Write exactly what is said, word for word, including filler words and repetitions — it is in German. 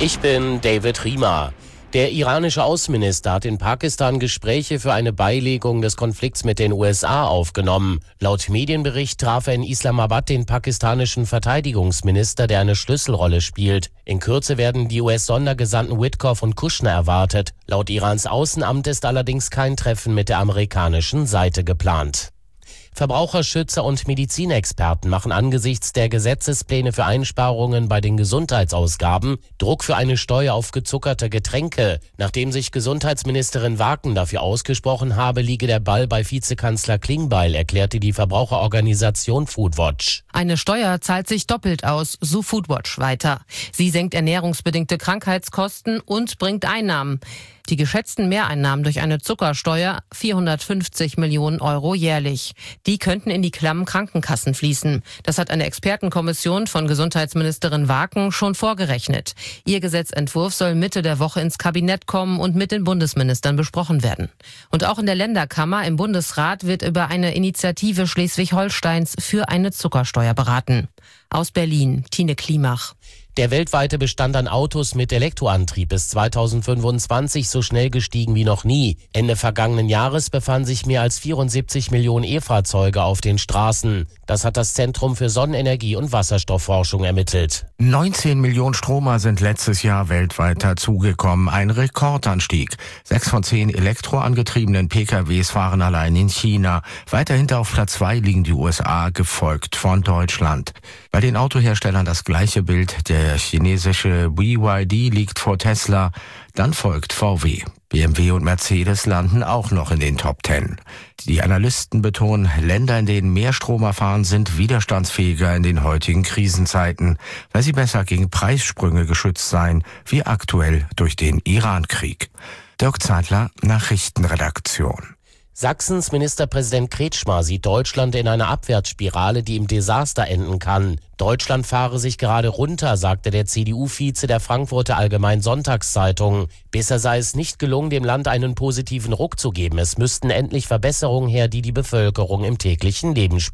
Ich bin David Riemer. Der iranische Außenminister hat in Pakistan Gespräche für eine Beilegung des Konflikts mit den U S A aufgenommen. Laut Medienbericht traf er in Islamabad den pakistanischen Verteidigungsminister, der eine Schlüsselrolle spielt. In Kürze werden die U S-Sondergesandten Witkoff und Kushner erwartet. Laut Irans Außenamt ist allerdings kein Treffen mit der amerikanischen Seite geplant. Verbraucherschützer und Medizinexperten machen angesichts der Gesetzespläne für Einsparungen bei den Gesundheitsausgaben Druck für eine Steuer auf gezuckerte Getränke. Nachdem sich Gesundheitsministerin Waken dafür ausgesprochen habe, liege der Ball bei Vizekanzler Klingbeil, erklärte die Verbraucherorganisation Foodwatch. Eine Steuer zahlt sich doppelt aus, so Foodwatch weiter. Sie senkt ernährungsbedingte Krankheitskosten und bringt Einnahmen. Die geschätzten Mehreinnahmen durch eine Zuckersteuer vierhundertfünfzig Millionen Euro jährlich. Die könnten in die klammen Krankenkassen fließen. Das hat eine Expertenkommission von Gesundheitsministerin Waken schon vorgerechnet. Ihr Gesetzentwurf soll Mitte der Woche ins Kabinett kommen und mit den Bundesministern besprochen werden. Und auch in der Länderkammer im Bundesrat wird über eine Initiative Schleswig-Holsteins für eine Zuckersteuer beraten. Aus Berlin, Tine Klimach. Der weltweite Bestand an Autos mit Elektroantrieb ist zweitausendfünfundzwanzig so schnell gestiegen wie noch nie. Ende vergangenen Jahres befanden sich mehr als vierundsiebzig Millionen E-Fahrzeuge auf den Straßen. Das hat das Zentrum für Sonnenenergie und Wasserstoffforschung ermittelt. neunzehn Millionen Stromer sind letztes Jahr weltweit dazugekommen. Ein Rekordanstieg. Sechs von zehn elektroangetriebenen P K Ws fahren allein in China. Weiter hinter auf Platz zwei liegen die U S A, gefolgt von Deutschland. Bei den Autoherstellern das gleiche Bild. Der chinesische B Y D liegt vor Tesla, dann folgt V W. B M W und Mercedes landen auch noch in den Top Ten. Die Analysten betonen, Länder, in denen mehr Strom erfahren, sind widerstandsfähiger in den heutigen Krisenzeiten, weil sie besser gegen Preissprünge geschützt seien, wie aktuell durch den Iran-Krieg. Dirk Zeitler, Nachrichtenredaktion. Sachsens Ministerpräsident Kretschmer sieht Deutschland in einer Abwärtsspirale, die im Desaster enden kann. Deutschland fahre sich gerade runter, sagte der C D U-Vize der Frankfurter Allgemeinen Sonntagszeitung. Bisher sei es nicht gelungen, dem Land einen positiven Ruck zu geben. Es müssten endlich Verbesserungen her, die die Bevölkerung im täglichen Leben spürt.